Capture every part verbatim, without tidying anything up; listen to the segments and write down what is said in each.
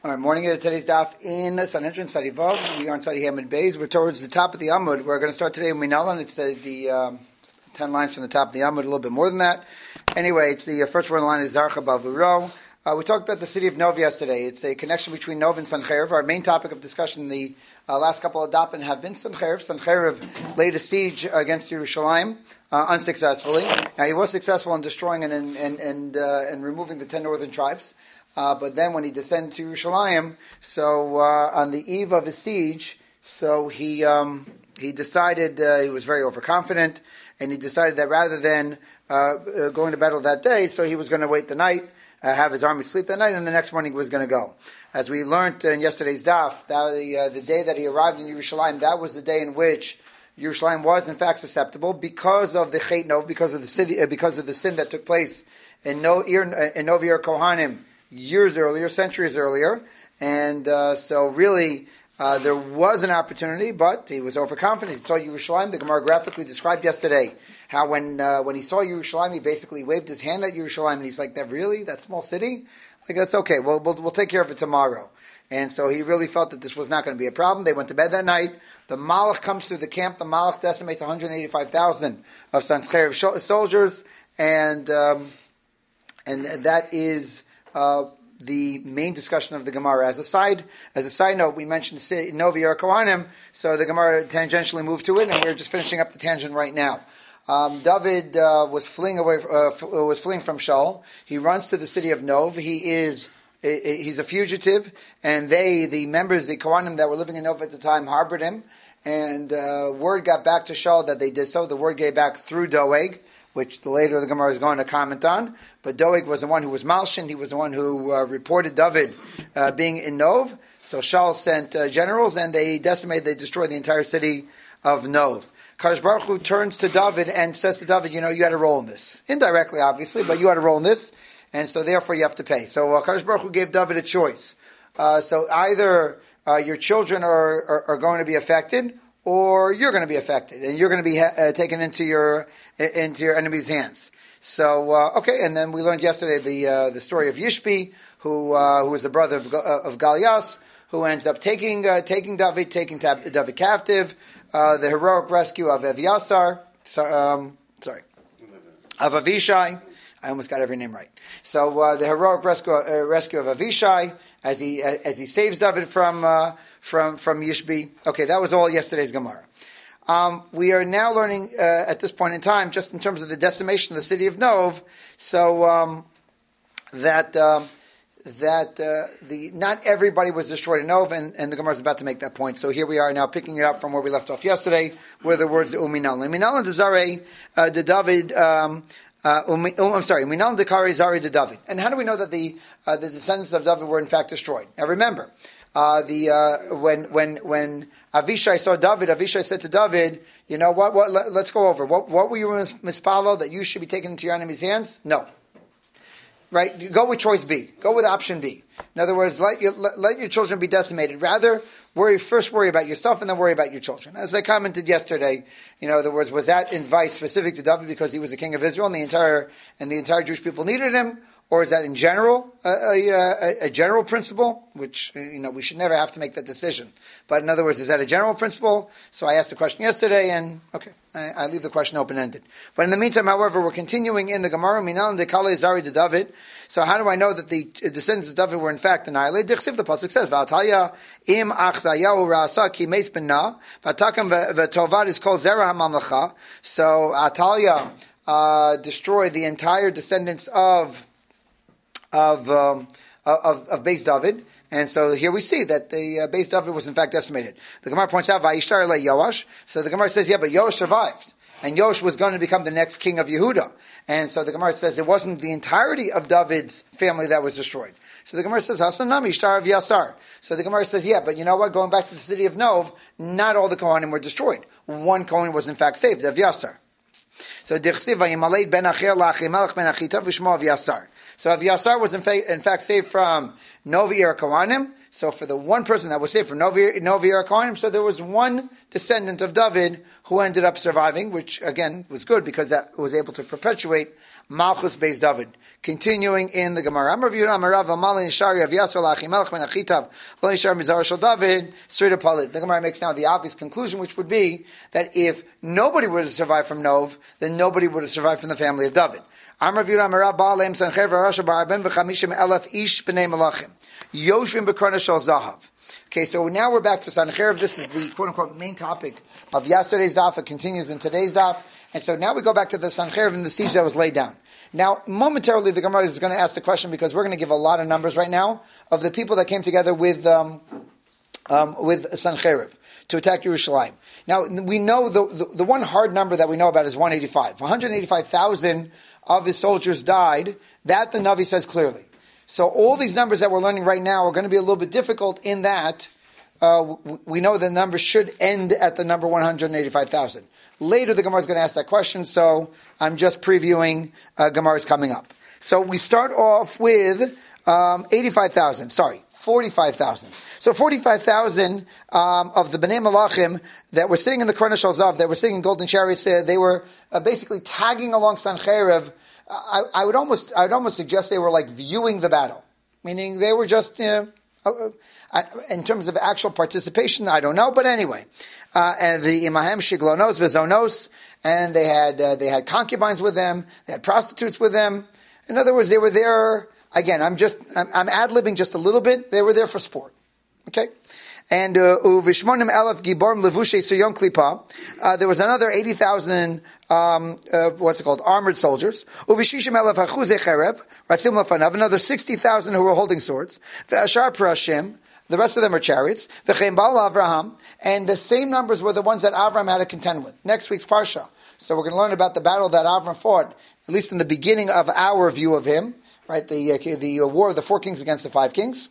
All right, morning of today's daf in Sanhedrin Sadi Vav. We are on Sadi Hamid Beis. We're towards the top of the Amud. We're going to start today in Minalan. It's the, the um, ten lines from the top of the Amud, a little bit more than that. Anyway, it's the uh, first word in the line is Zarcha Bavuro. Uh, we talked about the city of Nov yesterday. It's a connection between Nov and Sancheiriv. Our main topic of discussion the uh, last couple of dapin have been Sancheiriv. Sancheiriv laid a siege against Yerushalayim uh, unsuccessfully. Now, he was successful in destroying and and and, and, uh, and removing the ten northern tribes. Uh, but then when he descended to Yerushalayim, so uh, on the eve of his siege, so he um, he decided, uh, he was very overconfident, and he decided that rather than uh, going to battle that day, so he was going to wait the night, uh, have his army sleep that night, and the next morning he was going to go. As we learned in yesterday's daf, that the, uh, the day that he arrived in Yerushalayim, that was the day in which Yerushalayim was in fact susceptible because of the Chet Nov, because of the city, uh, because of the sin that took place in No in Novi Yer Kohanim years earlier, centuries earlier, and uh, so really uh, there was an opportunity, but he was overconfident. He saw Yerushalayim. The Gemara graphically described yesterday how when uh, when he saw Yerushalayim, he basically waved his hand at Yerushalayim, and he's like, "That really, that small city? Like that's okay. We'll, we'll we'll take care of it tomorrow." And so he really felt that this was not going to be a problem. They went to bed that night. The Malach comes through the camp. The Malach decimates one hundred eighty-five thousand of Sancheiriv soldiers, and um, and that is Uh, the main discussion of the Gemara. As a side, as a side note, we mentioned Novi Yer Kohanim, so the Gemara tangentially moved to it, and we're just finishing up the tangent right now. Um, David uh, was fleeing away, uh, f- was fleeing from Shaul. He runs to the city of Nov. He is he's a fugitive, and they, the members, the Kohanim that were living in Nov at the time, harbored him. And uh, word got back to Shaul that they did so. The word gave back through Doeg, which the later the Gemara is going to comment on. But Doeg was the one who was Malshin. He was the one who uh, reported David uh, being in Nov. So Shaul sent uh, generals, and they decimated, they destroyed the entire city of Nov. Kadosh Baruch Hu turns to David and says to David, you know, you had a role in this. Indirectly, obviously, but you had a role in this, and so therefore you have to pay. So uh, Kadosh Baruch Hu gave David a choice. Uh, so either uh, your children are, are, are going to be affected, or you're going to be affected, and you're going to be uh, taken into your into your enemy's hands. So uh, okay, and then we learned yesterday the uh, the story of Yishbi, who uh, who was the brother of, uh, of Galias, who ends up taking uh, taking David, taking tab- David captive. Uh, the heroic rescue of Eviasar, so, um, sorry, of Avishai. I almost got every name right. So uh, the heroic rescue uh, rescue of Avishai as he uh, as he saves David from uh, from from Yishbi. Okay, that was all yesterday's Gemara. Um, we are now learning uh, at this point in time, just in terms of the decimation of the city of Nov. So um, that um, that uh, the not everybody was destroyed in Nov, and, and the Gemara is about to make that point. So here we are now picking it up from where we left off yesterday, where the words Uminal, Uminal Dezare de David. Um, Uh, um, I'm sorry, Minal Dekari Zari de David. And how do we know that the uh, the descendants of David were in fact destroyed? Now remember, uh, the uh, when when when Avishai saw David, Avishai said to David, "You know what? What? Let, let's go over. What? What were you mispalo that you should be taken into your enemy's hands? No, right? You go with choice B. Go with option B. In other words, let your let, let your children be decimated. Rather, worry first worry about yourself and then worry about your children." As I commented yesterday, you know, in other words, was that advice specific to David because he was the king of Israel and the entire and the entire Jewish people needed him, or is that in general a, a, a, a general principle? Which you know we should never have to make that decision. But in other words, is that a general principle? So I asked the question yesterday, and okay, I, I leave the question open ended. But in the meantime, however, we're continuing in the Gemara. Minal de Kale Zari de David. So how do I know that the descendants of David were in fact annihilated? Dichsiv, the pasuk says, "V'atalya im achzayahu ra'asa ki meis benah v'atakam v'tovad is called zera hamamlacha." So Atalya uh, destroyed the entire descendants of of um, of, of Beis David. And so here we see that the uh, Beis David was in fact decimated. The Gemara points out, "Vayishtar le Yoash." So the Gemara says, yeah, but Yoash survived. And Yoash was going to become the next king of Yehuda. And so the Gemara says it wasn't the entirety of David's family that was destroyed. So the Gemara says, Hasanam Ishtar of Yasar. So the Gemara says, yeah, but you know what? Going back to the city of Nov, not all the Kohanim were destroyed. One Kohen was in fact saved, of Yasar. So Dichsiv Vayimalei ben Achiel Lachimelech ben Achitav V'Shmo of Yasar. So Avyasar was in, fa- in fact saved from Novi Yer Kohanim. So for the one person that was saved for Novi Yerakonim, so there was one descendant of David who ended up surviving, which again was good because that was able to perpetuate Malchus Beis David. Continuing in the Gemara, Amar Yehuda Amar Rav Amalei Nishari Av Yasser Lachimelech Ben Achitav Lo Nishar Mizar Shel David Srida Palit. The Gemara makes now the obvious conclusion, which would be that if nobody would have survived from Nov, then nobody would have survived from the family of David. Amar Yehuda Amar Rav Baalem Sanchev Rasha Baraben B'Chamishim Elef Ish B'nei Malachim Yoshvim B'Karna Shel Zahav. Okay, so now we're back to Sanchev. This is the quote-unquote main topic of yesterday's daf. It continues in today's daf. And so now we go back to the Sanchev and the siege that was laid down. Now, momentarily, the Gemara is going to ask the question because we're going to give a lot of numbers right now of the people that came together with um, um, with Sanchev to attack Yerushalayim. Now, we know the, the the one hard number that we know about is one hundred eighty-five. one hundred eighty-five thousand of his soldiers died. That the Navi says clearly. So all these numbers that we're learning right now are going to be a little bit difficult in that uh, we know the number should end at the number one hundred eighty-five thousand. Later, the Gemara is going to ask that question, so I'm just previewing uh, Gemara's coming up. So we start off with um, eighty-five thousand, sorry, forty-five thousand. So forty-five thousand um, of the Bnei Malachim that were sitting in the Karna Shel Zav, that were sitting in golden chariots, uh, they were uh, basically tagging along Sancheiriv. I, I would almost, I would almost suggest they were like viewing the battle, meaning they were just, you know, uh, uh, in terms of actual participation, I don't know, but anyway. Uh, and the imahem shiglonos v'zonos, and they had uh, they had concubines with them, they had prostitutes with them. In other words, they were there. Again, I'm just I'm, I'm ad-libbing just a little bit. They were there for sport. Okay, and uvishmonim elef giborim levushe suyon klipa. There was another eighty thousand. Um, uh, what's it called? Armored soldiers. Uvishishim elef hachuze cherev ratzim lefanav. Another sixty thousand who were holding swords. Ve'ashar prashim. The rest of them are chariots. V'chein ba'al Avraham. And the same numbers were the ones that Avram had to contend with. Next week's Parsha. So we're going to learn about the battle that Avram fought, at least in the beginning of our view of him, right? The uh, the uh, war of the four kings against the five kings.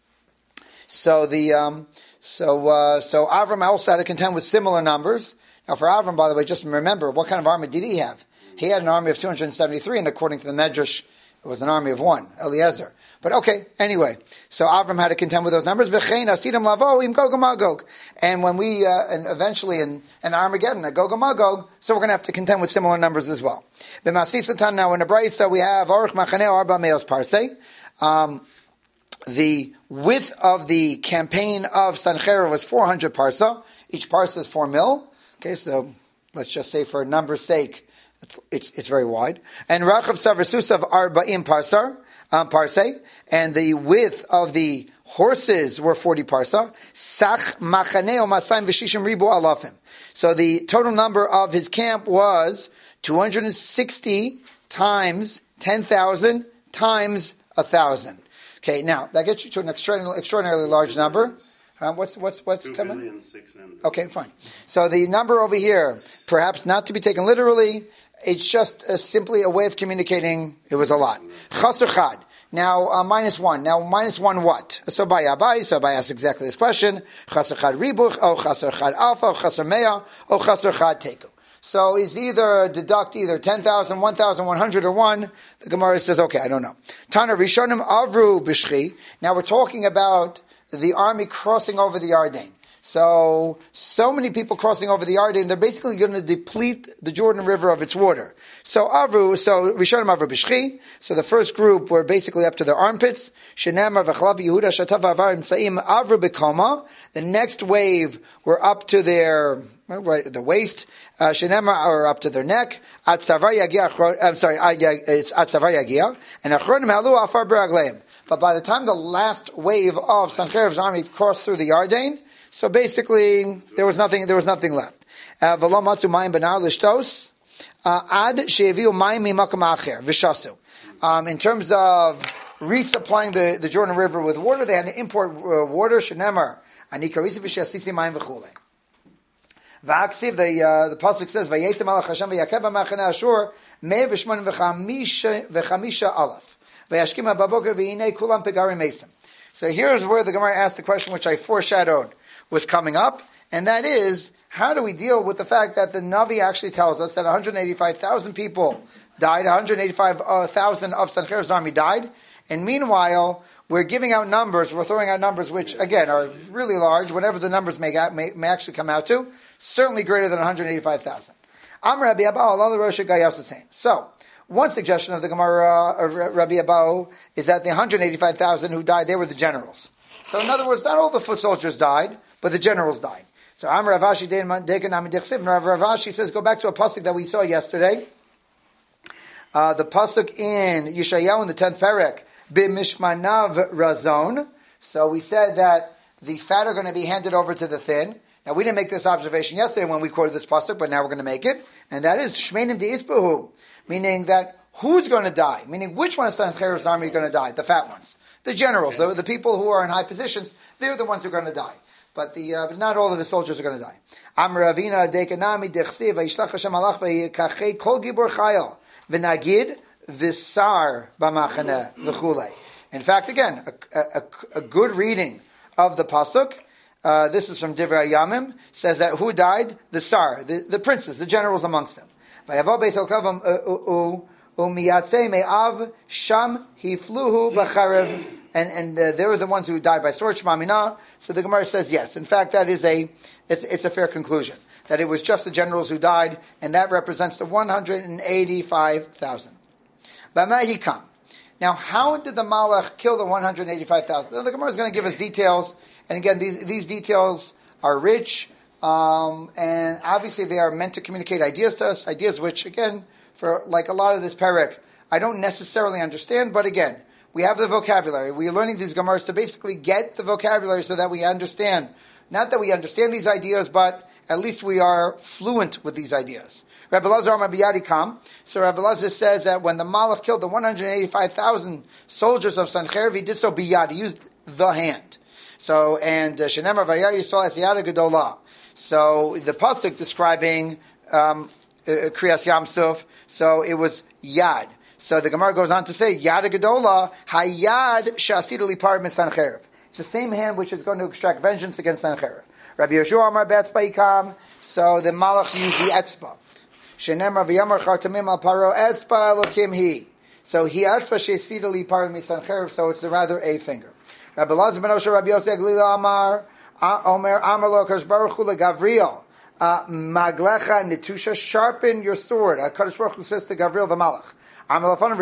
So the um, so uh, so Avram also had to contend with similar numbers. Now for Avram, by the way, just remember, what kind of army did he have? He had an army of two hundred seventy-three, and according to the Medrash, it was an army of one, Eliezer. But okay, anyway, so Avram had to contend with those numbers. V'chein asidim lavo im Gog Magog. And when we, uh, and eventually in, in Armageddon, at Gog Magog, so we're going to have to contend with similar numbers as well. B'masisatan, now in the Brayso, we have Aruch Machaneh Arba Meos Parsei. Um, the width of the campaign of Sancheiriv was four hundred parsa. Each parsa is four mil. Okay, so let's just say for number's sake, it's, it's, it's very wide. And Rachav Savarsusav Arba'im Parsar. Um, parsei, and the width of the horses were forty parsa. Sach machaneo masayim v'shishim ribu alafim. So the total number of his camp was two hundred sixty times ten thousand times a thousand. Okay, now that gets you to an extraordinarily, extraordinarily large number. Um, what's what's what's coming? Okay, fine. So the number over here, perhaps not to be taken literally. It's just a, simply a way of communicating. It was a lot. Chaser chad. Now, uh, minus one. Now, minus one what? So by Abai, so Abai asks exactly this question. Chaser chad ribuch, or chaser chad alpha, or chaser mea, or chaser chad teku. So is either deduct either ten thousand, one thousand, one hundred, or one. The Gemara says, okay, I don't know. Tana Rishonim Avru Bishchi. Now we're talking about the army crossing over the Yarden. So, so many people crossing over the Yarden, they're basically going to deplete the Jordan River of its water. So, Avru, so, Rishonim Avru Bishchi, so the first group were basically up to their armpits. Shenamar V'chalav Yehuda Shatav Avarim Saim Avru B'koma. The next wave were up to their, right, the waist. Shenamar are up to their neck. At Savar Yagia, I'm sorry, it's At Savar Yagia. And Achronim Halu Afar B'ragleim. But by the time the last wave of Sancheriv's army crossed through the Yarden, so basically, there was nothing. There was nothing left. V'lo matzu mayim benar lishtos ad she'eviu mayim mimakom acher v'shasu. In terms of resupplying the, the Jordan River with water, they had to import uh, water. Shenemar ani karisi v'she'asisi mayim v'chulei. V'aksiv the uh, the pasuk says v'yeitem alach Hashem v'yakeb b'machaneh Ashur mei v'shmon v'chamisha v'chamisha alaf v'yashkim ha'baboker v'inei kulam pegarim mesim. So here's where the Gemara asked the question which I foreshadowed was coming up, and that is, how do we deal with the fact that the Navi actually tells us that one hundred eighty-five thousand people died, one hundred eighty-five thousand of Sancheriv's army died, And meanwhile, we're giving out numbers, we're throwing out numbers which, again, are really large, whatever the numbers may, may, may actually come out to, certainly greater than one hundred eighty-five thousand. Am Rabbi Abau, Allah Rosh Gayas is saying. So, one suggestion of the Gemara of Rabbi Abau is that the one hundred eighty-five thousand who died, they were the generals. So in other words, not all the foot soldiers died, but the generals died. So Am Rav Ashi Rav Ashi says, go back to a pasuk that we saw yesterday. Uh, the pasuk in Yeshayahu in the tenth perek, B'mishmanav razon. So we said that the fat are going to be handed over to the thin. Now we didn't make this observation yesterday when we quoted this pasuk, but now we're going to make it. And that is Shmeinim de'ispahu, meaning that who's going to die? Meaning which one of Sancheriv's army is going to die? The fat ones. The generals, the, the people who are in high positions, they're the ones who are going to die. But the uh, but not all of the soldiers are going to die. Amar Ravina dekanami dechsiv vayishlach Hashem alach vayikachei kol gibor chayil v'nagid v'sar b'machane v'chulei. In fact, again, a, a, a good reading of the pasuk. Uh, this is from Divrei Yamim. Says that who died? The sar, the, the princes, the generals amongst them. Vayavo beis elkavam umiyatzei me'av sham hifluhu b'charev. And, and uh, they were the ones who died by sword, Shmamina. So the Gemara says yes. In fact, that is a, it's, it's a fair conclusion. That it was just the generals who died, and that represents the one hundred eighty-five thousand. B'mahikam. Now, how did the Malach kill the one hundred eighty-five thousand? The Gemara is going to give us details, and again, these, these details are rich, um, and obviously they are meant to communicate ideas to us, ideas which, again, for like a lot of this perek, I don't necessarily understand, but again, we have the vocabulary. We are learning these Gemaras to basically get the vocabulary so that we understand. Not that we understand these ideas, but at least we are fluent with these ideas. Rabbi Lazar Amar Biyadi Kam. So Rabbi Lazar says that when the Malach killed the one hundred eighty-five thousand soldiers of Sancherv, he did so biyad. He used the hand. So, and Shenemar Vayar Yisrael Es Yad Gedolah. So the pasuk describing um, uh, Kriyas Yam Suf. So it was yad. So the Gemara goes on to say, Yad Gedolah, Hayad Shasida Lipar Min Sancherv. It's the same hand which is going to extract vengeance against Sancherv. Rabbi Yeshua Amar Be'etzba Yikam. So the Malach used the Etzba. Shenemar V'yamar Chartamim Al Paro Etzba Elokim Hi. So he Etzba Shasida Lipar Min Sancherv. So it's rather a finger. Rabbi Lazar Ben Osher Rabbi Yosef Glila Amar Omer Amar Lo Kadosh Baruch Hu LeGavriel Maglecha Netusha. Sharpen your sword. Kadosh Baruch Hu says to Gavriel the Malach. The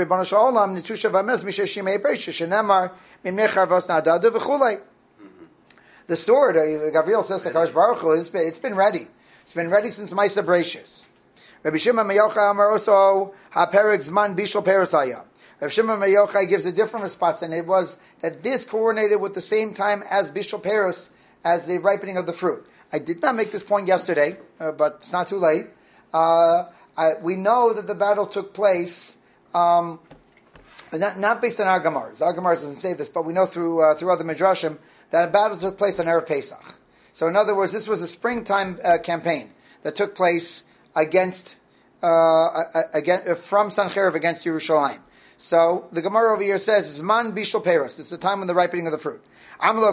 sword, Gabriel says to Kadosh Baruch Hu, it's been, it's been ready. It's been ready since Ma'aseh Bereishis. Rabbi Shimon ben Yochai Amar also HaPerek Zman Bishul Perusaya. Rabbi Shimon ben Yochai gives a different response, and it was that this coordinated with the same time as Bishul Perus, as the ripening of the fruit. I did not make this point yesterday, uh, but it's not too late. Uh, I, we know that the battle took place. Um, not, not based on our Gemaras. Our Gemaras doesn't say this, but we know through uh, through other Midrashim that a battle took place on Erev Pesach. So in other words, this was a springtime uh, campaign that took place against, uh, against from Sancherv against Yerushalayim. So the Gemara over here says, Zman Bishul Peros. It's the time when the ripening of the fruit. So now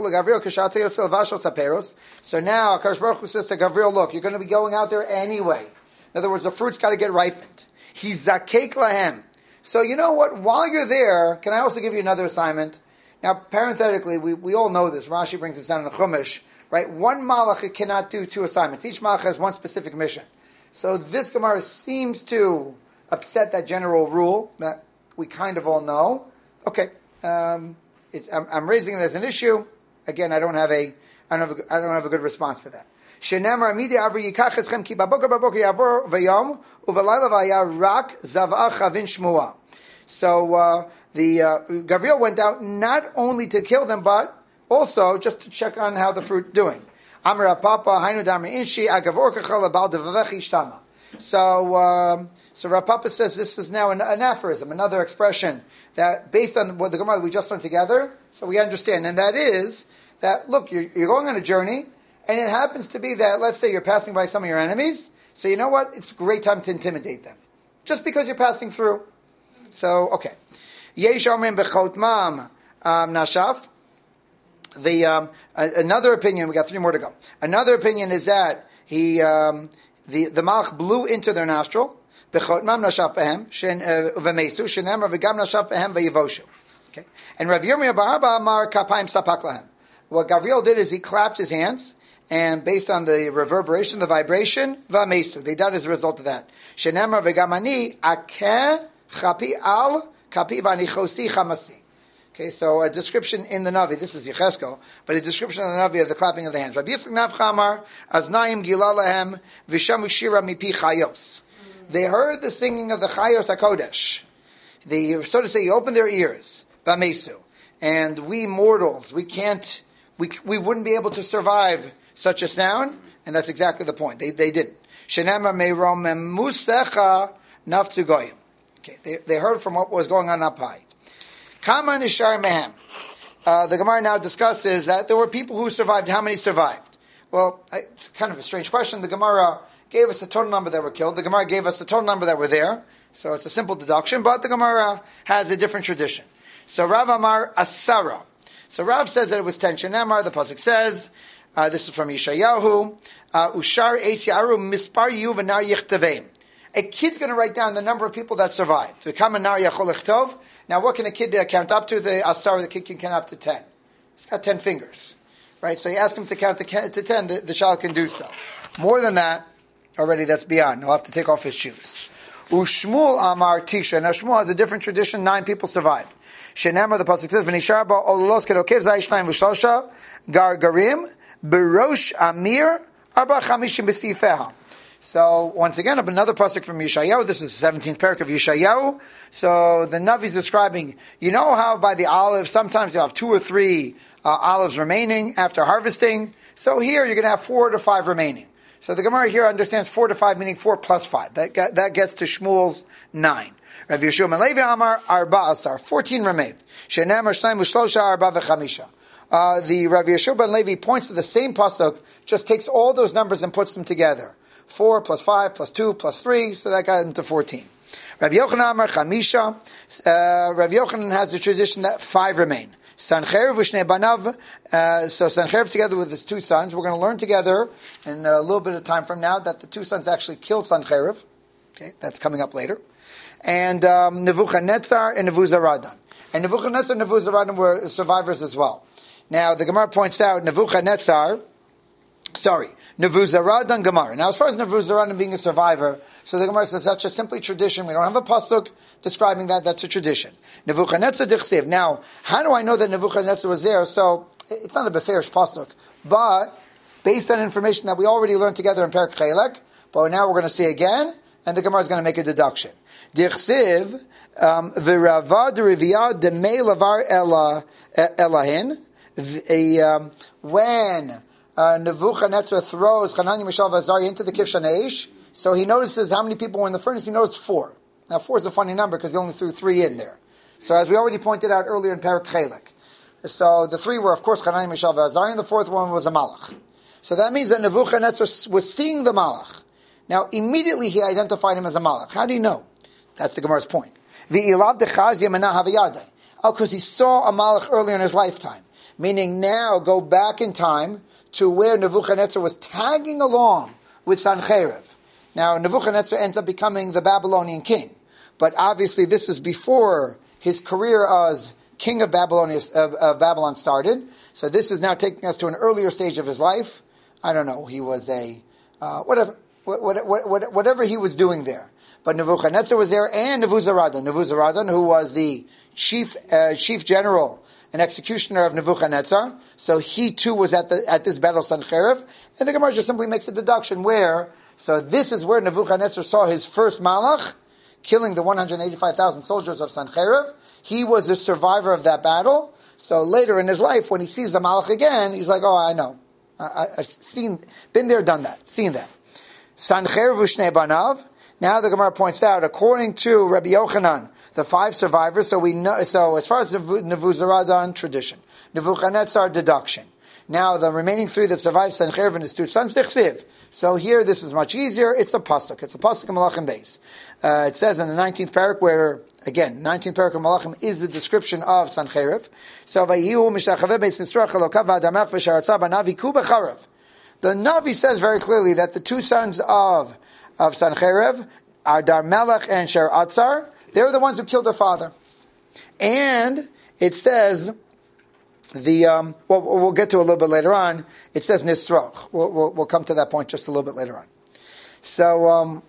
Akash Baruch Hu says to Gavriel, look, you're going to be going out there anyway. In other words, the fruit's got to get ripened. He's zakek lahem. So you know what? While you're there, can I also give you another assignment? Now, parenthetically, we, we all know this. Rashi brings this down in the Chumash, right? One malach cannot do two assignments. Each malach has one specific mission. So this Gemara seems to upset that general rule that we kind of all know. Okay, um, it's, I'm, I'm raising it as an issue. Again, I don't have a, I don't have a, I don't have a good response for that. Shenemar Amidi Avri Yikach Eschem Ki Baboker Baboker Yavor Vayom Uvelayla Vaya Rak Zavach Chavin Shmua. So uh, the uh, Gavriel went out not only to kill them, but also just to check on how the fruit doing. Amar Papa Hainu Damri Inshi Agavor Kachala Bal Devavechi Shtama. So um, so Rav Papa says this is now an, an aphorism, another expression that based on what the Gemara we just learned together, so we understand, and that is that look, you're, you're going on a journey. And it happens to be that, let's say you're passing by some of your enemies, so you know what? It's a great time to intimidate them. Just because you're passing through. So, okay. Yesh Omrim Bechotmam Nashaf. The, um, another opinion, we got three more to go. Another opinion is that he, um, the, the Malach blew into their nostril. Bechotmam Nashaf Behem, V'mesu, Shenemar V'gam Nashaf Behem V'yivoshu. Okay. And Rav Yirmiyah bar Abba amar kapayim sapak lahem. What Gavriel did is he clapped his hands, and based on the reverberation, the vibration, v'amesu. They died as a result of that. Shenemar v'gamani akeh chapi al kapi v'anichosi chamasi. Okay, so a description in the Navi, this is Yecheskel, but a description in the Navi of the clapping of the hands. Rabbi Yitzchak Naf Chamar, Aznaim Gilalahem, Vishamu Shira Mipi Chayos. They heard the singing of the Chayos HaKodesh. They, so to say, you open their ears, Vamesu. And we mortals, we can't, we we wouldn't be able to survive such a sound, and that's exactly the point. They they didn't. Shenema Meirom Musecha Naftu Goyim. Okay, they, they heard from what was going on up high. Kama Nishar Mehem. Uh, the Gemara now discusses that there were people who survived. How many survived? Well, it's kind of a strange question. The Gemara gave us the total number that were killed. The Gemara gave us the total number that were there. So it's a simple deduction, but the Gemara has a different tradition. So Rav Amar Asara. So Rav says that it was ten. Shenamar, the pasuk says, uh, this is from Yeshayahu, uh, Ushar Eitz Yaru Mispar Yu V'nar Yichtavim. A kid's going to write down the number of people that survived. Now, what can a kid uh, count up to? The Asara, the kid can count up to ten. He's got ten fingers, right? So you ask him to count to ten, the, the child can do so. More than that, already that's beyond. He'll have to take off his shoes. Ushmul Amar Tisha. Now, Shmuel has a different tradition. Nine people survived. Shenamar, the pasuk says, "V'nishar ba ololos kedokev zayishnayim v'shlosha gargarim berosh amir arba chamishim b'sifeha." So once again, another pasuk from Yeshayahu. This is the seventeenth parak of Yeshayahu. So the Navi is describing, you know how by the olive sometimes you have two or three uh, olives remaining after harvesting. So here you're going to have four to five remaining. So the Gemara here understands four to five, meaning four plus five. That that gets to Shmuel's nine. Rav Yeshua ben Levi Amar Arba Asar, fourteen remained. Shenamar Shnayim V'Shlosha Arba V'Chamisha. Uh, the Rav Yeshua ben Levi points to the same pasuk, just takes all those numbers and puts them together. Four plus five plus two plus three, so that got him to fourteen. Rav Yochanan Amar Chamisha. Uh, Rav Yochanan has the tradition that five remain. Sancheiriv v'shnei banav. Uh, so Sancheiriv together with his two sons. We're going to learn together in a little bit of time from now that the two sons actually killed Sancheiriv. Okay, that's coming up later. And um, Nebuchadnezzar and Nebuzaradan. And Nebuchadnezzar and Nebuzaradan were survivors as well. Now, the Gemara points out Nebuchadnezzar, sorry, Nebuzaradan Gemara. Now, as far as Nebuzaradan being a survivor, so the Gemara says that's just simply tradition. We don't have a pasuk describing that. That's a tradition. Nebuchadnezzar dichsiv. Now, how do I know that Nebuchadnezzar was there? So, it's not a beferish pasuk, but based on information that we already learned together in Perek Chelek, but now we're going to see again, and the Gemara is going to make a deduction. Dichsiv v'ravad riviyah demei lavar elahin. When uh, Nebuchadnezzar throws Hananiah, Mishael, and Azariah into the Kivshan Eish, so he notices how many people were in the furnace. He noticed four. Now four is a funny number because he only threw three in there. So as we already pointed out earlier in Perek Chelek, so the three were of course Hananiah, Mishael, and Azariah, and the fourth one was a Malach. So that means that Nebuchadnezzar was seeing the Malach. Now immediately he identified him as a Malach. How do you know? That's the Gemara's point. Oh, because he saw a Malach earlier in his lifetime. Meaning now go back in time to where Nebuchadnezzar was tagging along with Sancheiriv. Now Nebuchadnezzar ends up becoming the Babylonian king. But obviously this is before his career as king of Babylon, of, of Babylon started. So this is now taking us to an earlier stage of his life. I don't know, he was a, uh, whatever, what, what, what, whatever he was doing there. But Nebuchadnezzar was there, and Nebuzaradan. Nebuzaradan, who was the chief uh, chief general and executioner of Nebuchadnezzar. So he too was at the at this battle of Sancheiriv. And the Gemara just simply makes a deduction where, so this is where Nebuchadnezzar saw his first Malach, killing the one hundred eighty-five thousand soldiers of Sancheiriv. He was a survivor of that battle. So later in his life, when he sees the Malach again, he's like, oh, I know. I, I've seen, been there, done that, seen that. Sancheiriv v'shnei banav. Now the Gemara points out, according to Rabbi Yochanan, the five survivors. So we know. So as far as the Nebuzaradan tradition, Nebuchadnezzar deduction. Now the remaining three that survived, Sancheiriv and his two sons, Dichsiv. So here this is much easier. It's a pasuk. It's a pasuk in Malachim Beis. Uh, it says in the nineteenth parak, where again, nineteenth parak of Malachim is the description of Sancheiriv. So Vayihu Mishachaveh Beis Nisrach Elokav V'Adamach V'Sharatzah B'Navi Ku B'Charav. The Navi says very clearly that the two sons of of Sancheiriv, Adar Melech and Sheratzar, they were the ones who killed their father. And it says the um, well, we'll get to a little bit later on. It says nisroch. We'll, we'll, we'll come to that point just a little bit later on. So, um,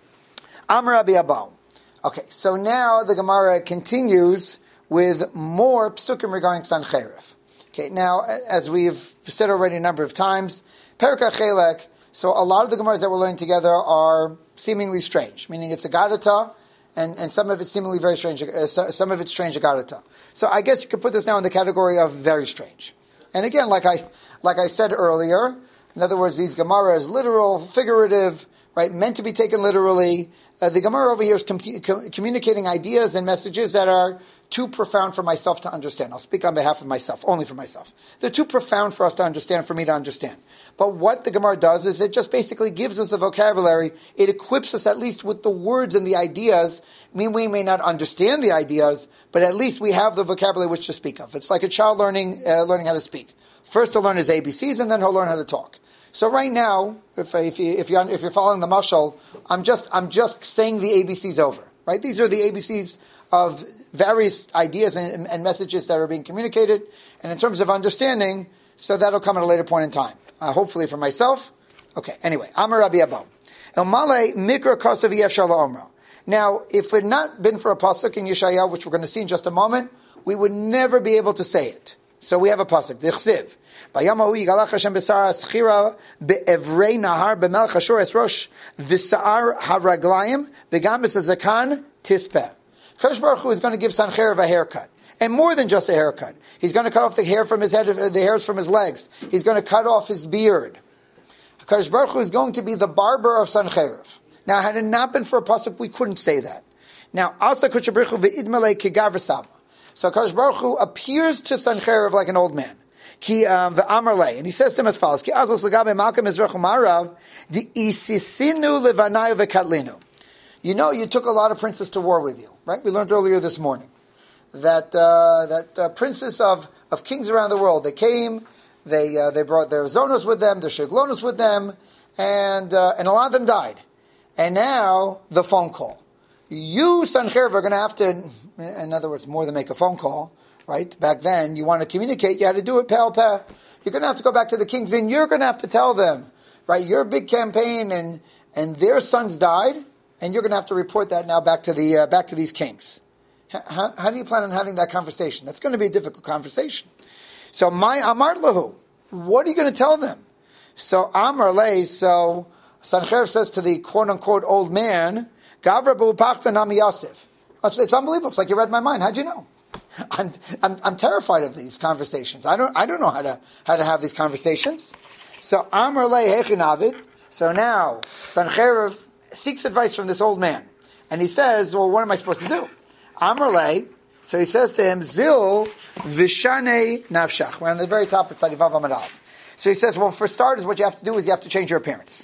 Amar Rabbi Abba. Okay, so now the Gemara continues with more psukim regarding Sancherif. Okay, now as we've said already a number of times, Perka Chelek. So a lot of the Gemaras that we're learning together are seemingly strange, meaning it's a Gadata, and, and some of it's seemingly very strange, uh, some of it's strange Gadata. So I guess you could put this now in the category of very strange. And again, like I like I said earlier, in other words, these Gemaras, literal, figurative, right, meant to be taken literally. Uh, the Gemara over here is com- com- communicating ideas and messages that are too profound for myself to understand. I'll speak on behalf of myself, only for myself. They're too profound for us to understand, for me to understand. But what the Gemara does is it just basically gives us the vocabulary. It equips us at least with the words and the ideas. I mean, we may not understand the ideas, but at least we have the vocabulary which to speak of. It's like a child learning uh, learning how to speak. First he'll learn his A B Cs, and then he'll learn how to talk. So right now, if if you if you if you're following the mashal, I'm just I'm just saying the A B Cs over. Right? These are the A B Cs of various ideas and, and messages that are being communicated. And in terms of understanding, so that'll come at a later point in time. Uh, hopefully for myself. Okay. Anyway, Amar Rabbi Abba. El Male Mikra Kosav Yef Shalom. Now, if it had not been for a pasuk in Yeshayahu, which we're going to see in just a moment, we would never be able to say it. So we have a pasuk. Dichsiv. Vayamahu yigalach Hashem b'sar aschira be'evrei nahar b'melech Ashur esrosh v'sa'ar haraglayim v'gam b'sazakan tispeh. Kadosh Baruch Hu is going to give Sancherib a haircut. And more than just a haircut. He's going to cut off the hair from his head, the hairs from his legs. He's going to cut off his beard. Kadosh Baruch Hu is going to be the barber of Sancherib. Now, had it not been for a pasuk, we couldn't say that. Now, Asa Kadosh Baruch Hu v'idmalei kigav v'sama. So Kadosh Baruch Hu appears to Sancherib like an old man. Ki v'amar lei, and he says to him as follows: Ki azos legabe malka mizrach u'marav di isisinu levanayu v'katlinu. You know, you took a lot of princes to war with you, right? We learned earlier this morning that uh, that uh, princes of, of kings around the world, they came, they uh, they brought their zonos with them, their shiglonos with them, and uh, and a lot of them died. And now the phone call. You, Sancherib, are going to have to, in other words, more than make a phone call, right? Back then, you want to communicate, you had to do it pal pal. You're going to have to go back to the kings, and you're going to have to tell them, right? Your big campaign, and and their sons died, and you're going to have to report that now back to the uh, back to these kings. How, how do you plan on having that conversation? That's going to be a difficult conversation. So, my Amar Lahu, what are you going to tell them? So, Amar Lei, so Sancherib says to the quote-unquote old man, Gavra b'upachta nami Yosef. It's, it's unbelievable. It's like you read my mind. How'd you know? I'm, I'm, I'm terrified of these conversations. I don't, I don't know how to, how to have these conversations. So, Amar Lei hechinavid. So now, Sancherib seeks advice from this old man. And he says, well, what am I supposed to do? Amar Lei, so he says to him, Zil v'shanei nafshach. We're on the very top of Tzadivav Amad Aleph. So he says, well, for starters, what you have to do is you have to change your appearance.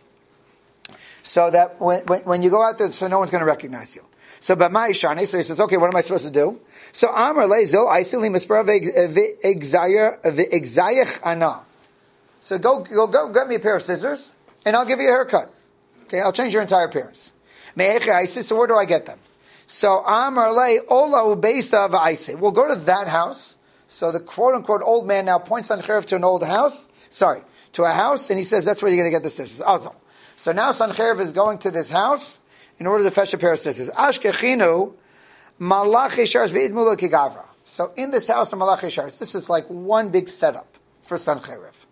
So that when, when, when you go out there, so no one's going to recognize you. So B'mai Shani, so he says, okay, what am I supposed to do? So Amar Lei Zil Aisili Mispera v'egzayach ana. So go, go, go, get me a pair of scissors, and I'll give you a haircut. Okay, I'll change your entire appearance. So where do I get them? So Amar Lei Ola Ubeisa v'Aisei. We'll go to that house. So the quote-unquote old man now points Sancherib to an old house. Sorry, to a house, and he says, that's where you're going to get the scissors. Also. So now Sancherib is going to this house in order to fetch a pair of scissors. Ashkechinu malach yesharis v'idmulu kigavra. So in this house of malach yesharis, this is like one big setup for Sancherib.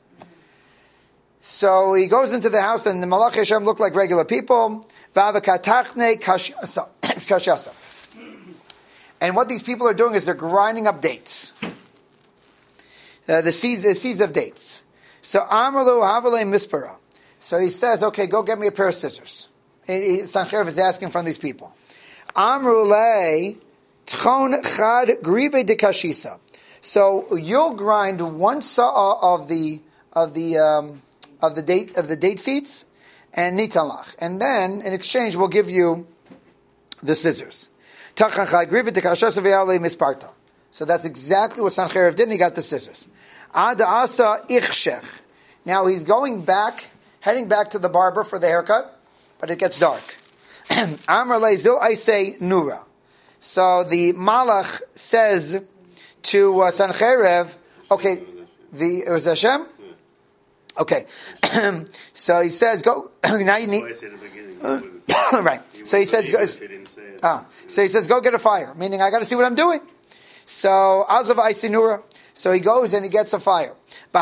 So he goes into the house, and the malach yesharim look like regular people. V'avakatachne kashasa. And what these people are doing is they're grinding up dates. Uh, the seeds, the seeds of dates. So Amrlu Havale Mispera. So he says, okay, go get me a pair of scissors. Sancherib is asking from these people. Amrulei Tchon Chad Grive de Kashisa. So you'll grind one saw of the of the um, of the date of the date seeds and nitalach, and then in exchange we'll give you the scissors. Tachon Chad Grive de Kashisa ve'ale misparta. So that's exactly what Sancherib did, and he got the scissors. Ad asa ichshech. Now he's going back. Heading back to the barber for the haircut, but it gets dark. Amar lezil I say nura. So the malach says to uh, Sancheiriv. Okay, the it was Hashem. Okay, so he says, "Go now." You need right. So he says, go, ah, so he says, "Go get a fire." Meaning, I got to see what I'm doing. So Azav Aisinura. So he goes and he gets a fire.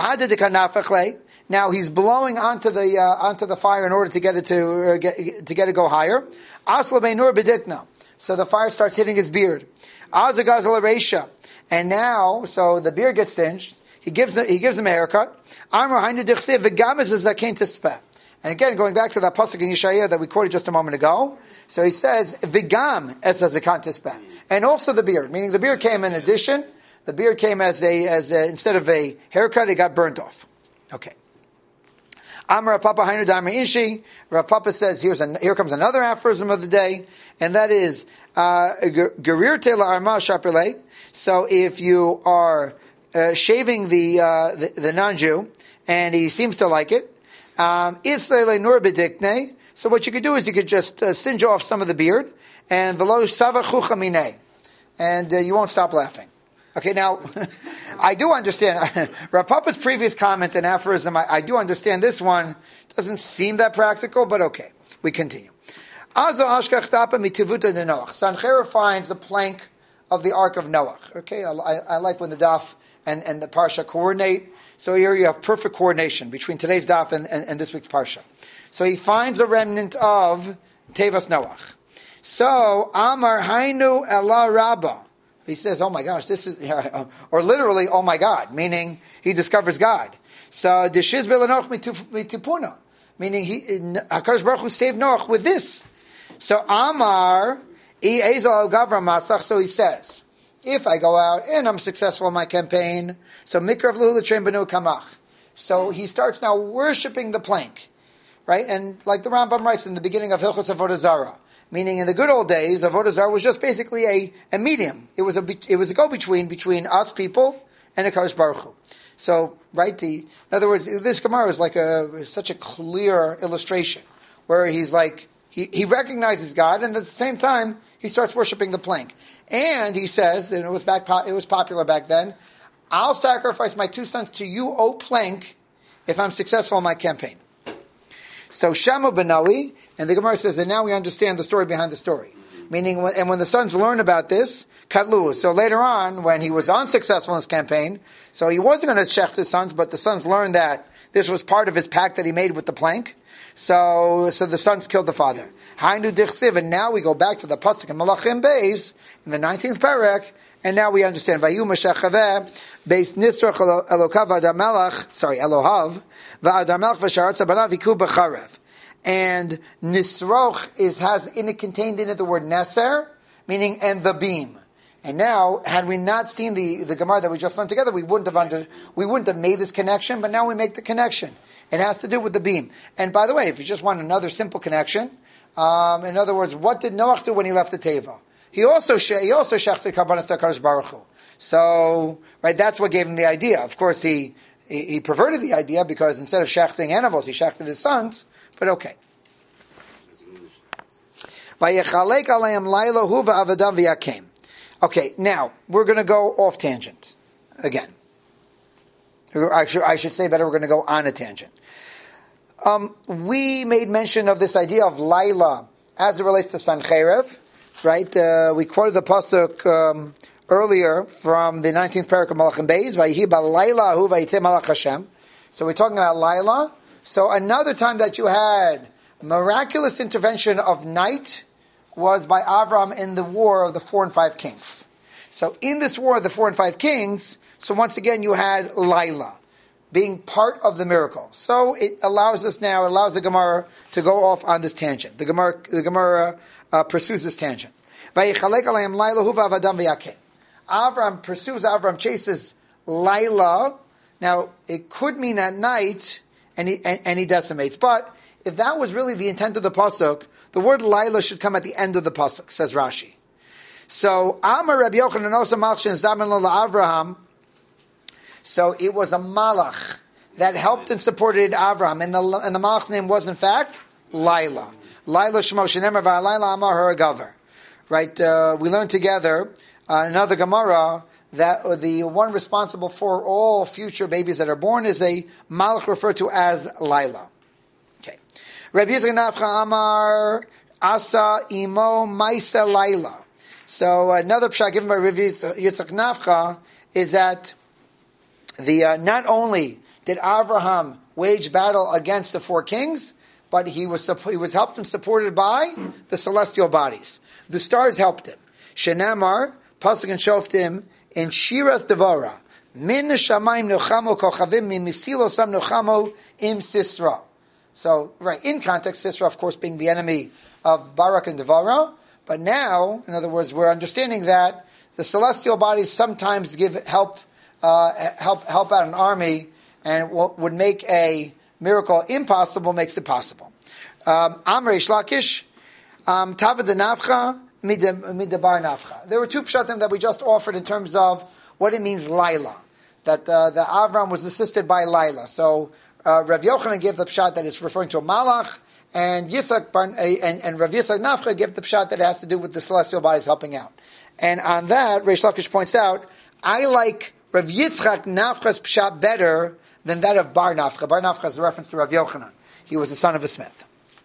Now he's blowing onto the uh, onto the fire in order to get it to uh, get to get it go higher. So the fire starts hitting his beard. And now, so the beard gets singed. He gives he gives him a haircut. And again, going back to that pasuk in Yeshaya that we quoted just a moment ago. So he says, "Vigam es zakan tispeh," and also the beard, meaning the beard came in addition. The beard came as a as a, instead of a haircut, it got burnt off. Okay. Amar Rav Papa Hainu Damar Ishi. Rav Papa says, "Here's a, here comes another aphorism of the day, and that is Gerirte la'arma shapirle." So if you are uh, shaving the, uh, the the non-Jew, and he seems to like it, um, so what you could do is you could just uh, singe off some of the beard, and velo savachucha minei, and uh, you won't stop laughing. Okay, now, I do understand. Rav Papa's previous comment and aphorism, I, I do understand this one. Doesn't seem that practical, but okay. We continue. Sancheiriv finds the plank of the Ark of Noach. Okay, I, I, I like when the daf and, and the parsha coordinate. So here you have perfect coordination between today's daf and, and, and this week's parsha. So he finds a remnant of Tevas Noach. So, Amar Hainu Ela Rabbah. He says, "Oh my gosh, this is," or literally, "Oh my God," meaning he discovers God. So Deshiz Belanoch mitipuna, meaning he Hakadosh Baruch Hu saved Noach with this. So Amar Ezel Gavra Matzach. So he says, if I go out and I'm successful in my campaign, so Mikrav Luhu L'Trein Benu Kamach. So he starts now worshiping the plank, right? And like the Rambam writes in the beginning of Hilchos Avodah Zarah. Meaning, in the good old days, Avodah Zarah was just basically a, a medium. It was a it was a go between between us people and Hakadosh Baruch Hu. So, right? The, in other words, this Gemara is like a such a clear illustration where he's like he, he recognizes God, and at the same time he starts worshiping the plank. And he says, and it was back it was popular back then, "I'll sacrifice my two sons to you, O plank, if I'm successful in my campaign." So Shamu Benawi, and the Gemara says, and now we understand the story behind the story. Meaning, and when the sons learn about this, Katlu. So later on, when he was unsuccessful in his campaign, so he wasn't going to shech his sons, but the sons learned that this was part of his pact that he made with the plank. So, so the sons killed the father. Hainu dichsiv, and now we go back to the pasuk in Malachim Beis in the nineteenth parak, and now we understand. Vayu Meshachaveh Beis Nisrach Elokav Adamelach. Sorry, Elohav. And Nisroch is has in it contained in it the word Neser, meaning and the beam. And now, had we not seen the, the Gemara that we just learned together, we wouldn't have under, we wouldn't have made this connection. But now we make the connection. It has to do with the beam. And by the way, if you just want another simple connection, um, in other words, what did Noach do when he left the Teva? He also he also shechted Karbanas HaKadosh Baruch Hu. So, right, that's what gave him the idea. Of course, he. He perverted the idea because instead of shechting animals, he shechted his sons. But okay. Okay, now we're going to go off tangent again. I should, I should say better, we're going to go on a tangent. Um, we made mention of this idea of Laila as it relates to Sancheiriv, right? Uh, we quoted the pasuk um, earlier from the nineteenth parak of Malachim Beis, Vayihi b'layla hu vayitzeh malach Hashem. So we're talking about Laila. So another time that you had miraculous intervention of night was by Avram in the war of the four and five kings. So in this war of the four and five kings, so once again you had Laila being part of the miracle. So it allows us now, it allows the Gemara to go off on this tangent. The Gemara, the Gemara uh, pursues this tangent. Vayichalek alayim Laila hu v'avadam v'yakem. Avram pursues, Avram chases Laila. Now, it could mean at night, and he, and, and he decimates. But if that was really the intent of the pasuk, the word Laila should come at the end of the pasuk, says Rashi. So, Amar Rabbi Yochanan Osa Malchin Zdaman Lo Avraham. So it was a malach that helped and supported Avraham, and the and the malach's name was in fact Laila. Laila Shemo Shenemer VaLaila Amar Her Gaver. Right? Uh, we learned together. Uh, another Gemara, that the one responsible for all future babies that are born is a malach referred to as Laila. Okay. Rabbi Yitzchak Nafcha Amar Asa Imo Maisa Laila. So another pshat given by Rabbi Yitzchak Nafcha is that the uh, not only did Avraham wage battle against the four kings, but he was he was helped and supported by the celestial bodies. The stars helped him. Shenamar Pasuk and Shoftim in Shiras Devara Min Shamayim Nochamo Kochavim Min Misilo Sam Nochamo Im Sisra. So right in context, Sisra of course being the enemy of Barak and Devara. But now, in other words, we're understanding that the celestial bodies sometimes give help, uh, help, help out an army, and what would make a miracle impossible makes it possible. Um, Amr Ishlakish, Tavad Nafcha, Midabar Nafcha. There were two pshatim that we just offered in terms of what it means Laila, that uh, the Avram was assisted by Laila. So uh, Rav Yochanan gave the pshat that it's referring to a malach. And Yitzchak Bar, and, and Rav Yitzchak Nafcha give the pshat that it has to do with the celestial bodies helping out. And on that, Reish Lakish points out, I like Rav Yitzchak Nafcha's pshat better than that of Bar Nafcha. Bar Nafcha is a reference to Rav Yochanan. He was the son of a smith.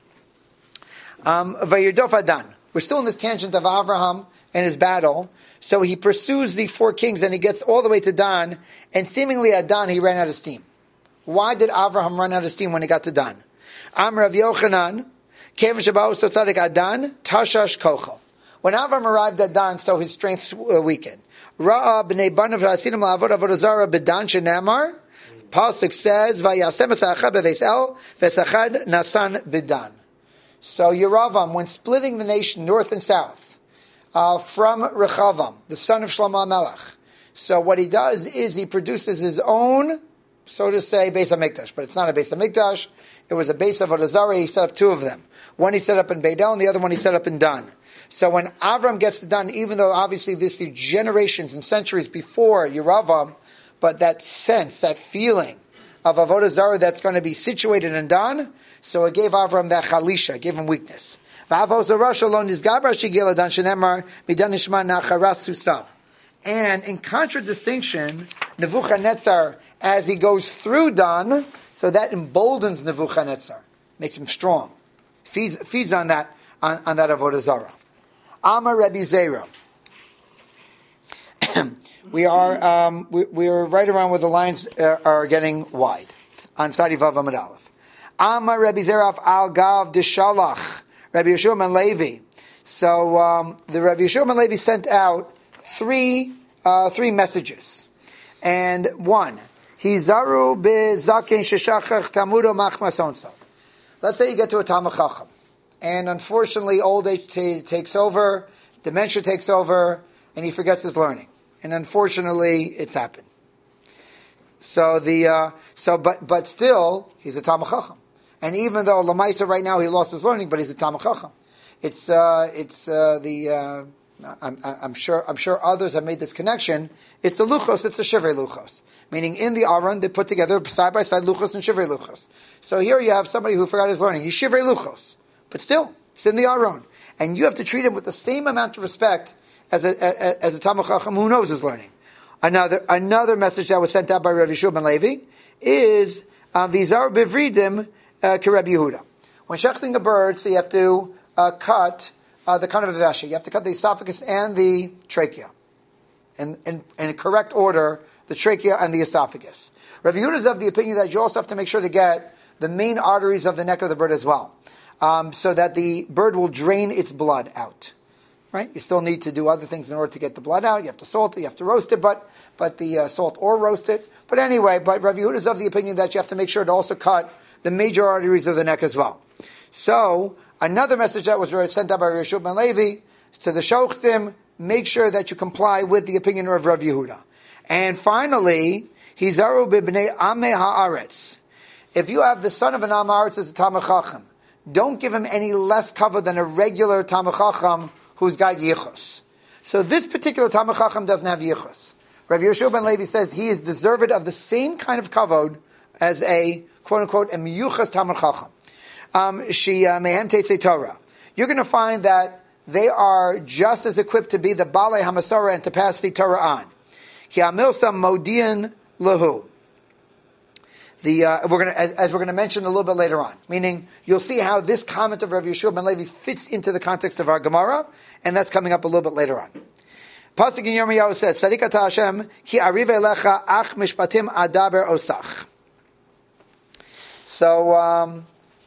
Um, Vayirdof Adan. We're still in this tangent of Avraham and his battle. So he pursues the four kings and he gets all the way to Dan. And seemingly at Dan he ran out of steam. Why did Avraham run out of steam when he got to Dan? Am Rav Yochanan, Kevin Shabbat Sotzadik Adan, Tashash Kocho. When Avram arrived at Dan, so his strength weakened. Ra'a b'nei banav hasidim la'avod avodah zara b'dan shenamar. Pasuk says, Vayasem esachad b'veis el, v'esachad nasan b'dan. So Yeravam, when splitting the nation north and south, uh, from Rechavam, the son of Shlomo HaMelech, so what he does is he produces his own, so to say, Beis HaMikdash, but it's not a Beis HaMikdash. It was a base of Avodah Zarah. He set up two of them. One he set up in Beidel, and the other one he set up in Dan. So when Avram gets to Dan, even though obviously this is generations and centuries before Yeravam, but that sense, that feeling of Avodah Zarah that's going to be situated in Dan, so it gave Avram that chalisha, gave him weakness. And in contradistinction, Nebuchadnezzar, as he goes through Dan, so that emboldens Nebuchadnezzar, makes him strong, feeds feeds on that on, on that avodah zarah. Amar Rebbe Zera. we are um, we, we are right around where the lines uh, are getting wide on Sadi Vav Amud Aleph. Amar Rebbe Zera al Gav Deshalach Rebbe Yeshua ben Levi. So um, the Rebbe Yeshua ben Levi sent out three uh, three messages, and one. Hizaru bezaken sheshachach tamudo machmasonsa. Let's say you get to a Talmid Chacham, and unfortunately old age t- takes over, dementia takes over, and he forgets his learning. And unfortunately, it's happened. So the uh, so but but still he's a Talmid Chacham, and even though Lamaisa right now he lost his learning, but he's a Talmid Chacham. It's uh, it's uh, the uh, I'm, I'm sure I'm sure others have made this connection. It's the luchos, it's the shivrei luchos. Meaning in the Aron, they put together side by side luchos and shivrei luchos. So here you have somebody who forgot his learning. He's shivrei luchos. But still, it's in the Aron. And you have to treat him with the same amount of respect as a, as, as a Talmid Chacham who knows his learning. Another another message that was sent out by Rav Yeshua ben Levi is Vizar bivridim Kereb Yehuda. When shechting a bird, so you have to uh, cut uh, the kind of avasha. You have to cut the esophagus and the trachea. In, in, in a correct order, the trachea and the esophagus. Rav Yehuda is of the opinion that you also have to make sure to get the main arteries of the neck of the bird as well, um, so that the bird will drain its blood out. Right? You still need to do other things in order to get the blood out. You have to salt it, you have to roast it, but but the uh, salt or roast it. But anyway, but Rav Yehuda is of the opinion that you have to make sure to also cut the major arteries of the neck as well. So another message that was sent out by Rav Yeshua ben Levi to the Shochtim: make sure that you comply with the opinion of Rav Yehuda. And finally, Hizaru b'bnei Amei Haaretz. If you have the son of an Am Haaretz as a Talmid Chacham, don't give him any less cover than a regular Talmid Chacham who's got yichus. So this particular Talmid Chacham doesn't have yichus. Rav Yeshua ben Levi says he is deserved of the same kind of kavod as a quote-unquote a miyuchas Talmid Chacham. Um, she mehem teitzei Torah. You're going to find that they are just as equipped to be the Balei HaMasora and to pass the Torah on. Ki amilsa modian lahu. The uh, we're going to, as, as we're going to mention a little bit later on, meaning you'll see how this comment of Rav Yeshua ben Levi fits into the context of our Gemara, and that's coming up a little bit later on. Pasuk in Yirmiyahu says, "Tzadik ata Hashem ki ariv elecha ach mishpatim adaber osach." So um,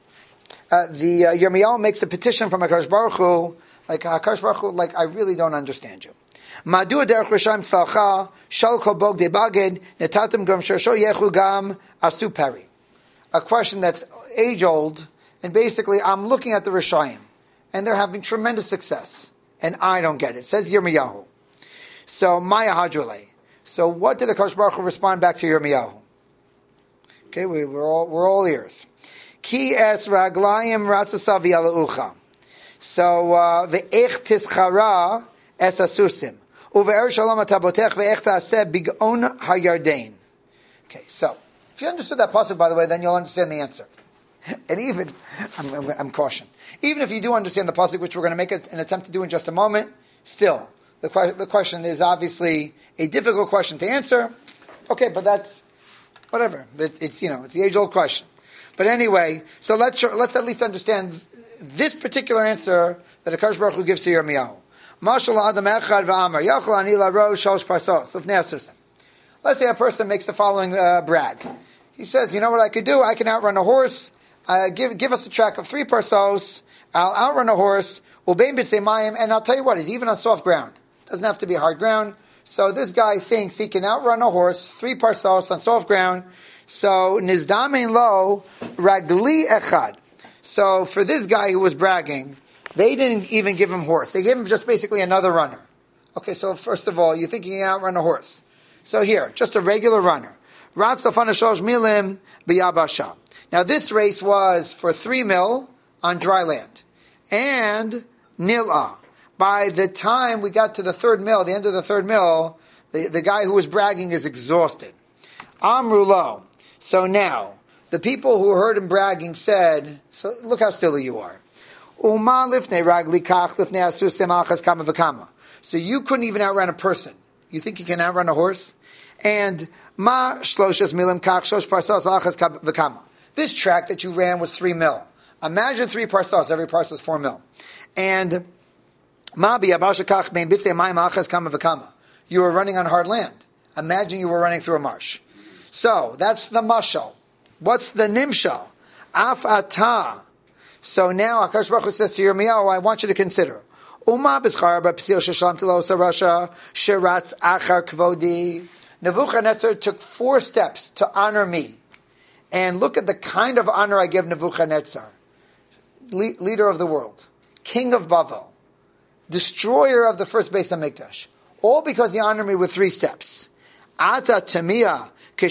uh, the uh, Yirmiyahu makes a petition from HaKadosh Baruch Hu, like HaKadosh Baruch Hu, like I really don't understand you. Madu derech rishayim tzalcha shal kol bog de baged netatim gam shosho yechu gam asu peri. A question that's age old, and basically I'm looking at the Rishayim, and they're having tremendous success, and I don't get it. It says Yirmiyahu. So Maya Hajule. So what did HaKadosh Baruch Hu respond back to Yirmiyahu? Okay, we, we're all we're all ears. Ki es raglayim ratzasav yalaucha. So ve'ech tischara es asusim uve'er shalom atabotech ve'ech taaseh bigon hayardain. Okay, so if you understood that pasuk, by the way, then you'll understand the answer. And even I'm, I'm, I'm cautioned. Even if you do understand the pasuk, which we're going to make an attempt to do in just a moment, still the que- the question is obviously a difficult question to answer. Okay, but that's whatever. It's, it's you know it's the age old question. But anyway, so let's let's at least understand this particular answer that HaKadosh Baruch Hu gives to Yirmiyahu. Mashal adam echad v'amar yachol ani laro shalosh parsos lifnei asusim. Let's say a person makes the following uh, brag. He says, "You know what I could do? I can outrun a horse. Uh, give give us a track of three parsos. I'll outrun a horse. Ubein b'tzei mayim, and I'll tell you what, it's even on soft ground. Doesn't have to be hard ground. So this guy thinks he can outrun a horse three parsos on soft ground. So nizdamin lo ragli echad. So for this guy who was bragging, they didn't even give him horse. They gave him just basically another runner. Okay, so first of all, you're thinking he can outrun a horse. So here, just a regular runner. Ratz lafana shlosh milim b'yabasha. Now this race was for three mil on dry land. And nil'ah. By the time we got to the third mil, the end of the third mil, the, the guy who was bragging is exhausted. Amrulo. So now, the people who heard him bragging said, so look how silly you are. Uma lifnei ragli kach lifnei asusim achas kama v'kama. So you couldn't even outrun a person. You think you can outrun a horse? And ma shloshas milim kach shosh parsos achas kama v'kama. This track that you ran was three mil. Imagine three parsos. Every parsos is four mil. And ma biyabasha kach bein bitzei mayim achas kama v'kama. You were running on hard land. Imagine you were running through a marsh. So that's the mashal. What's the nimshal? Af atah. So now HaKadosh Baruch Hu says to Yirmiyahu, I want you to consider. Uma b'schar b'psil sheshalam tilo sarasha shiratz achar kvodi. Nebuchadnezzar took four steps to honor me. And look at the kind of honor I give Nebuchadnezzar. Le- leader of the world. King of Bavel. Destroyer of the first Beis HaMikdash. All because he honored me with three steps. Ata tamiyah. Now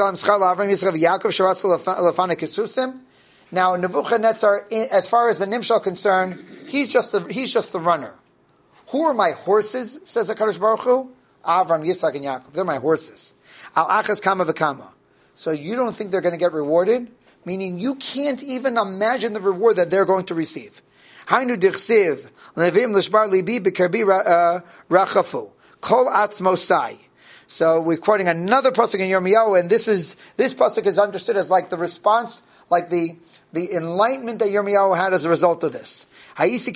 Nebuchadnezzar, as far as the nimshal are concerned, he's just the he's just the runner. Who are my horses? Says HaKadosh Baruch Hu. Avram, Yitzchak, and Yaakov. They're my horses. Al achas kama v'kama. So you don't think they're going to get rewarded? Meaning you can't even imagine the reward that they're going to receive. Hainu dichsiv levim l'shbar libi b'kerbi rachafu kol atzmosai. So we're quoting another pasuk in Yirmiyahu, and this is this pasuk is understood as like the response, like the the enlightenment that Yirmiyahu had as a result of this. I was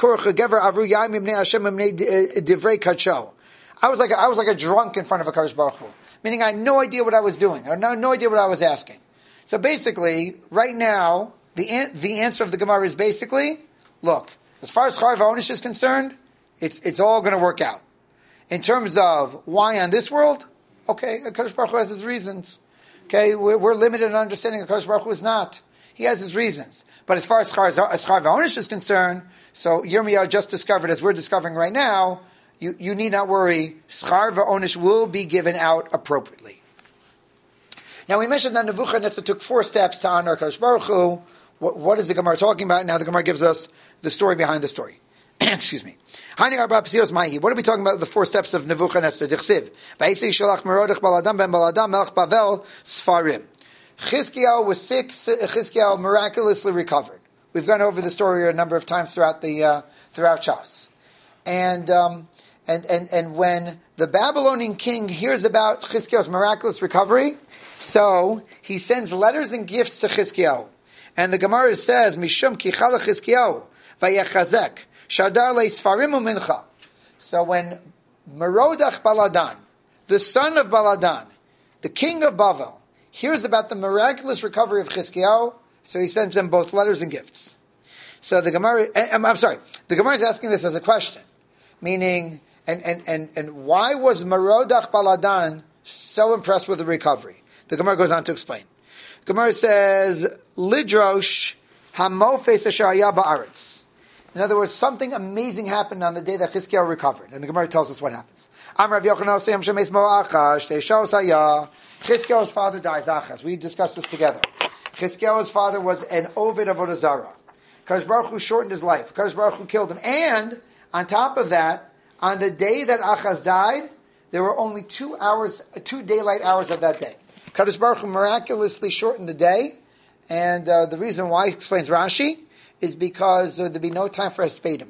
like a, I was like a drunk in front of a HaKadosh Baruch Hu, meaning I had no idea what I was doing, I had no, no idea what I was asking. So basically, right now, the the answer of the Gemara is basically, look, as far as Char V'Onish is concerned, it's it's all going to work out. In terms of why on this world, okay, HaKadosh Baruch Hu has his reasons. Okay, we're, we're limited in understanding. HaKadosh Baruch Hu is not. He has his reasons. But as far as Schar V'Onish is concerned, so Yirmiyahu just discovered, as we're discovering right now, you, you need not worry. Schar V'Onish will be given out appropriately. Now we mentioned that Nebuchadnezzar took four steps to honor HaKadosh Baruch Hu. What, what is the Gemara talking about? Now the Gemara gives us the story behind the story. Excuse me. What are we talking about? The four steps of Nebuchadnezzar. Chizkiyahu was sick. Chizkiyahu miraculously recovered. We've gone over the story a number of times throughout the uh, throughout Shas, and um, And, and, and when the Babylonian king hears about Chizkiyahu's miraculous recovery, so he sends letters and gifts to Chizkiyahu. And the Gemara says, Mishum kichala Chizkiyahu, vayechazek, shadar le'sfarim u'mincha. So when Merodach Baladan, the son of Baladan, the king of Bavel, hears about the miraculous recovery of Chizkiyahu, so he sends them both letters and gifts. So the Gemara, I'm sorry, the Gemara is asking this as a question, meaning, and, and, and, and why was Merodach Baladan so impressed with the recovery? The Gemara goes on to explain. Gemara says, Lidrosh hamofes asher haya ba'aretz. In other words, something amazing happened on the day that Chizkiyahu recovered. And the Gemara tells us what happens. Chizkiyahu's father dies, Achaz. We discussed this together. Chizkiyahu's father was an Ovid of Avodah Zarah. Kadosh Baruch Hu shortened his life. Kadosh Baruch Hu killed him. And, on top of that, on the day that Achaz died, there were only two hours, two daylight hours of that day. Kadosh Baruch Hu miraculously shortened the day, and uh, the reason why, explains Rashi, is because uh, there'd be no time for Hespedim,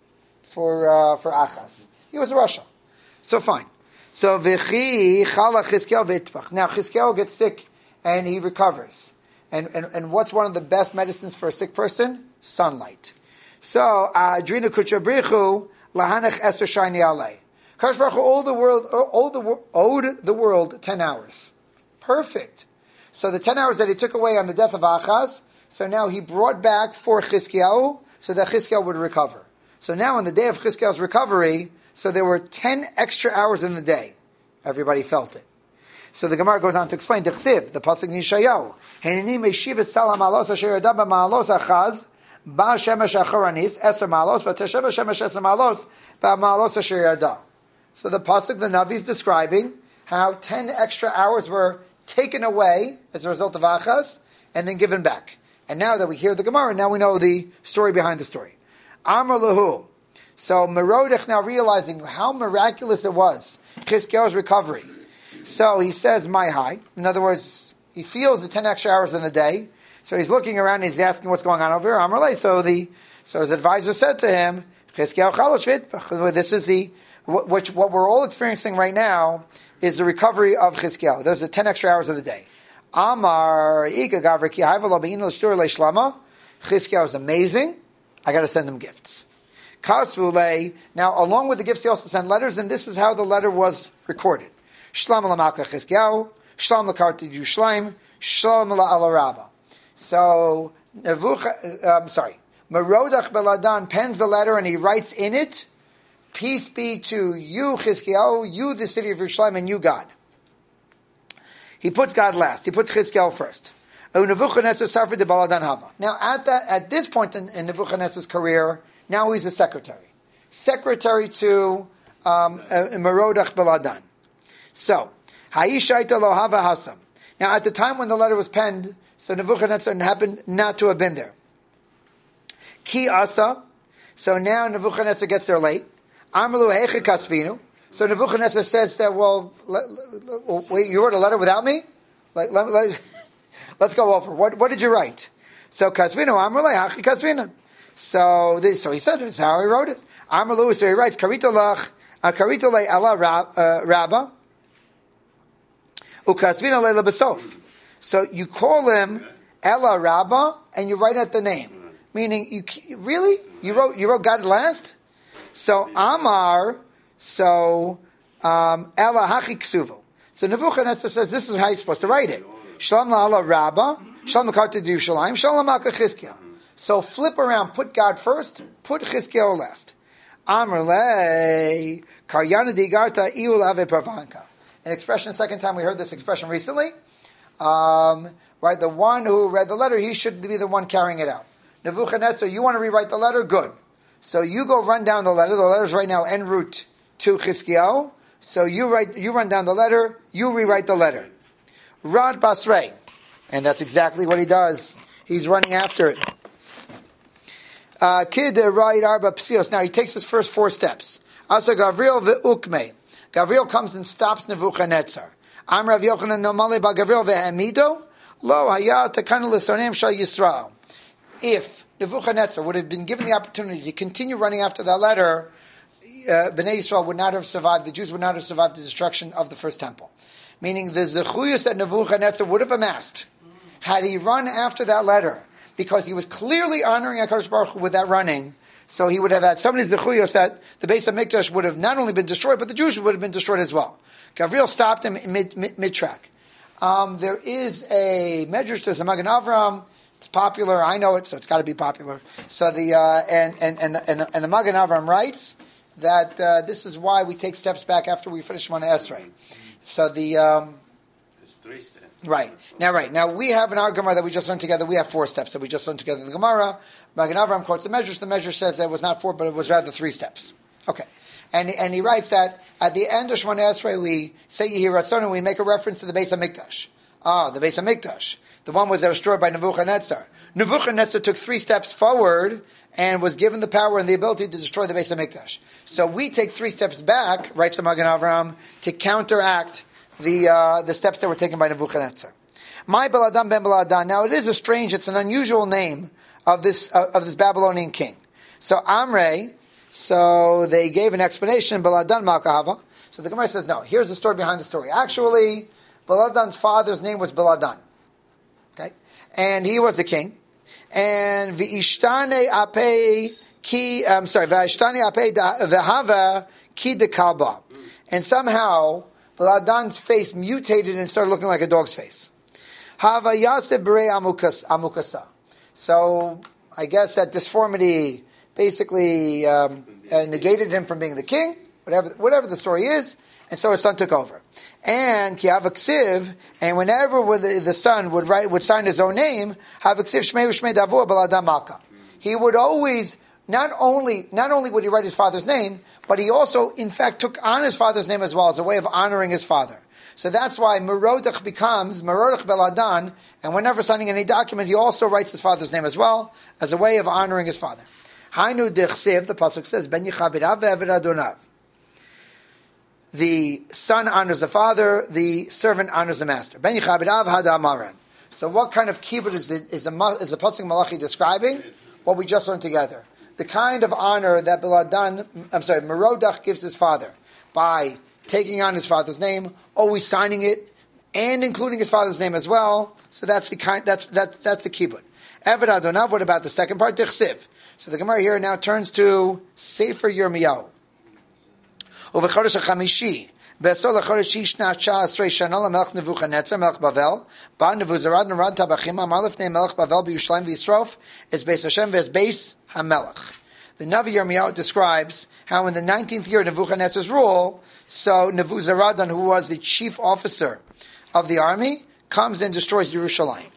for uh, for Achaz. He was a Rasha. So fine. So v'chi chala Chizkiyahu v'itpach. Now Chizkiyahu gets sick, and he recovers. And, and and what's one of the best medicines for a sick person? Sunlight. So Adrina Kuchabrichu lahanach eser shayni alei. Kadosh Baruch Hu owed the world, owed the, owed the world ten hours. Perfect. So the ten hours that he took away on the death of Achaz, so now he brought back for Chizkiyahu, so that Chizkiyahu would recover. So now on the day of Chizkiyahu's recovery, so there were ten extra hours in the day. Everybody felt it. So the Gemara goes on to explain, Dechsiv, the Pasuk in Yeshayahu, Henini meishiv et salam malos asher yada b'malos Achaz, ba shemesh acharanis, eser malos, v'teshev shemesh eser malos, b'malos asher yada. So the Pasuk, the Navi, is describing how ten extra hours were taken away as a result of Achaz, and then given back. And now that we hear the Gemara, now we know the story behind the story. Amar lahu. So Merodach, now realizing how miraculous it was, Chizkiyahu's recovery. So he says, my high. In other words, he feels the ten extra hours in the day. So he's looking around and he's asking what's going on over here. Amar lahu. So the, so his advisor said to him, Chizkiyahu chalosh v'itpach. This is the, which, what we're all experiencing right now is the recovery of Chizkiyahu. Those are the ten extra hours of the day. Amar Ika Gavri Ki Hayvalo Beino Shtur Leishlama. Chizkiyahu is amazing. I got to send them gifts. Kasvule. Now, along with the gifts, he also sent letters, and this is how the letter was recorded. Shlam Lamalka Chizkiyahu. Shlam Lakarti Yushlaim. Shlam La'alaraba. So, Nevuch, I'm sorry. Merodach Baladan pens the letter, and he writes in it, peace be to you, Chizkiyahu, you, the city of Yerushalayim, and you, God. He puts God last. He puts Chizkiyahu first. Now, at that, at this point in, in Nebuchadnezzar's career, now he's a secretary, secretary to um, uh, Merodach Baladan. So, Haishaita Lohava Hasam. Now, at the time when the letter was penned, so Nebuchadnezzar happened not to have been there. Ki Asa. So now Nebuchadnezzar gets there late. Amalu Heiche Kasvinu. So Nebuchadnezzar says that, well, let, let, wait, you wrote a letter without me? Like, let, let, let's go over. What, what did you write? So Kasvinu, Amrulay, Hachi Kasvinu. So this, so he said, that's how he wrote it. Amrulu, so he writes, Karito lach, Karito le ala Rabba, Ukasvinu le lebesof. So you call him Ella Rabba, and you write out the name. Meaning, you really? You wrote, you wrote God last? So Amar, so um, Ella Hachi Ksuvo. So Nebuchadnezzar says this is how you're supposed to write it. Shalom la'ala Rabba, Shalom Akarta Yerushalayim, Shalom Malka Chizkiyahu. So flip around, put God first, put Chizkiyahu last. Amar le Karyana digarta iul ave pravanka. An expression, second time we heard this expression recently. Um, right, the one who read the letter, he should be the one carrying it out. Nebuchadnezzar, you want to rewrite the letter? Good. So you go run down the letter. The letter is right now en route to Chizkiyahu. So you write, you run down the letter. You rewrite the letter. Rad Basrei, and that's exactly what he does. He's running after it. Kid right arba psios. Now he takes his first four steps. Asa Gavriel ve'ukme. Gavriel comes and stops Nebuchadnezzar. Am Rav Yochanan nomale ba Gavriel ve'amido lo haya takanu l'sonim shal Yisrael. If Nebuchadnezzar would have been given the opportunity to continue running after that letter, uh, Bnei Yisrael would not have survived, the Jews would not have survived the destruction of the first temple. Meaning the zechuyos that Nebuchadnezzar would have amassed had he run after that letter, because he was clearly honoring HaKadosh Baruch Hu with that running, so he would have had so many zechuyos that the base of Mikdash would have not only been destroyed, but the Jews would have been destroyed as well. Gabriel stopped him mid, mid, mid-track. Um, there is a Medrash, there's a Magen Avram. It's popular. I know it, so it's got to be popular. So the uh, and and and the, and the, and the Magen Avram writes that uh, this is why we take steps back after we finish Shemona Esrei. So the um, there's three steps. Right now, right now we have in our Gemara that we just learned together. We have four steps that we just learned together in the Gemara. Magen Avram quotes the Medrash. The Medrash says that it was not four, but it was rather three steps. Okay. And, and he writes that at the end of Shemona Esrei, we say Yehi Ratzon, and we make a reference to the Beis HaMikdash. Ah, the Beis HaMikdash. The one was destroyed by Nebuchadnezzar. Nebuchadnezzar took three steps forward and was given the power and the ability to destroy the Beis HaMikdash. So we take three steps back, writes the Magen Avram, to counteract the uh, the steps that were taken by Nebuchadnezzar. My Baladan ben Baladan. Now it is a strange, it's an unusual name of this uh, of this Babylonian king. So Amrei, so they gave an explanation, Baladan Malkahava. So the Gemara says, no, here's the story behind the story. Actually, Baladan's father's name was Baladan. Okay? And he was the king. And V'ishtane apei ki, I'm sorry, V'ishtane apei v'hava ki de kalba. And somehow, Baladan's face mutated and started looking like a dog's face. Hava yaseh b'rei amukasa. So, I guess that disformity basically um, uh, negated him from being the king, whatever whatever the story is, and so his son took over. And ki havaksiv, and whenever the, the son would write would sign his own name, havaksiv shmei u'shmei davua b'ladam malka. He would always not only not only would he write his father's name, but he also in fact took on his father's name as well as a way of honoring his father. So that's why Merodach becomes Merodach Beladan, and whenever signing any document, he also writes his father's name as well as a way of honoring his father. Hainu dechsev, the pasuk says, Ben Yichabirav ve'Eved Adonav. The son honors the father, the servant honors the master. Ben Yichabirav Hada Amaran. So what kind of kibbutz is the, is the, is the pasuk Malachi describing? What we just learned together. The kind of honor that Beladan, I'm sorry, Merodach gives his father by taking on his father's name, always signing it, and including his father's name as well. So that's the kind. That's that. That's the kibbutz. Eved Adonav. What about the second part? Dechsiv. So the Gemara here now turns to Sefer Yirmiyahu. Over Chodesh HaChamishi, Be'asor LaChodesh Shishna Asrei Shana LaMelech Nebuchadnezzar Melech Bavel Ba Nebuzaradan Arad Tabachim Amar Lefnei Melech Bavel BeYerushalayim VeYisrof Es Beis Hashem Ve'es Beis HaMelech. The Navi Yirmiyahu describes how in the nineteenth year of Nebuchadnezzar's rule, so Nebuzaradan, who was the chief officer of the army, comes and destroys Yerushalayim.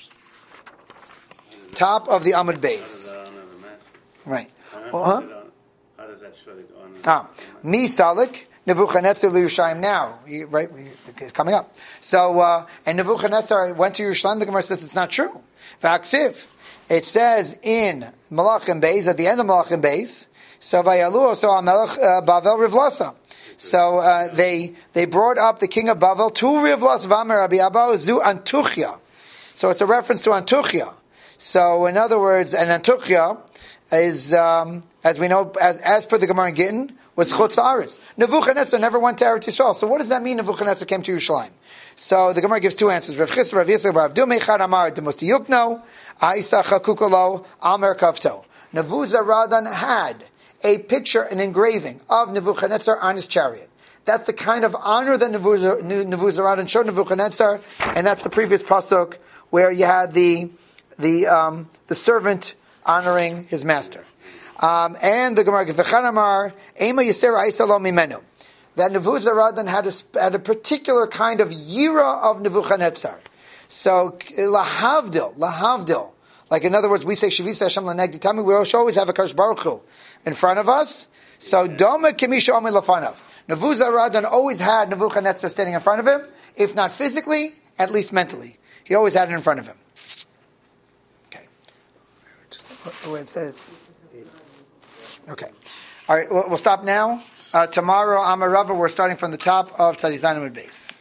Top of the Amud Beis. Right. Well, huh? How does that show the honor? Ah, Mi Salik, Nebuchadnezzar Yerushalayim now. Right, it's coming up. So, uh, and Nebuchadnezzar went to Yerushalayim. The Gemara says it's not true. V'aksiv. It says in Malachim Beis, at the end of Malachim Beis, so Vayalu, so Amelech Bavel Rivlasa. So uh, they they brought up the king of Bavel to Rivlas Vamer Rabbi Abba Zu Antuchia. So it's a reference to Antuchia. So in other words, an Antuchia is, um, as we know, as, as per the Gemara in Gittin, was Chutz Aretz. Nebuchadnezzar never went to Eretz Yisrael. So what does that mean? Nebuchadnezzar came to Yerushalayim. So the Gemara gives two answers. Rav Chisda, Rav Yitzchak, Rav Dumi, Chad Amar, Demusti Yukno, Aisa Chakukolo, Amer Kavto. Nebuzaradan had a picture, an engraving of Nebuchadnezzar on his chariot. That's the kind of honor that Nebuzaradan showed Nebuchadnezzar, and that's the previous pasuk where you had the the um, the servant honoring his master. Um, and the Gemara V'chan Amar, Ema Yisera Aisa Lo Mimenu. That Nebuzaradan had a, had a particular kind of yira of Nebuchadnezzar. So, lahavdil, lahavdil. Like in other words, we say, Shavisa Hashem Lanegdi Tami, we always have a Kadosh Baruch Hu in front of us. So, Doma Kimisha Omi Lafanav. Nebuzaradan always had Nebuchadnezzar standing in front of him, if not physically, at least mentally. He always had it in front of him. Okay. Where it says. Okay. All right, we'll, we'll stop now. Uh, tomorrow, Amar Rava, we're starting from the top of Tzadi Zayin Amud Beis.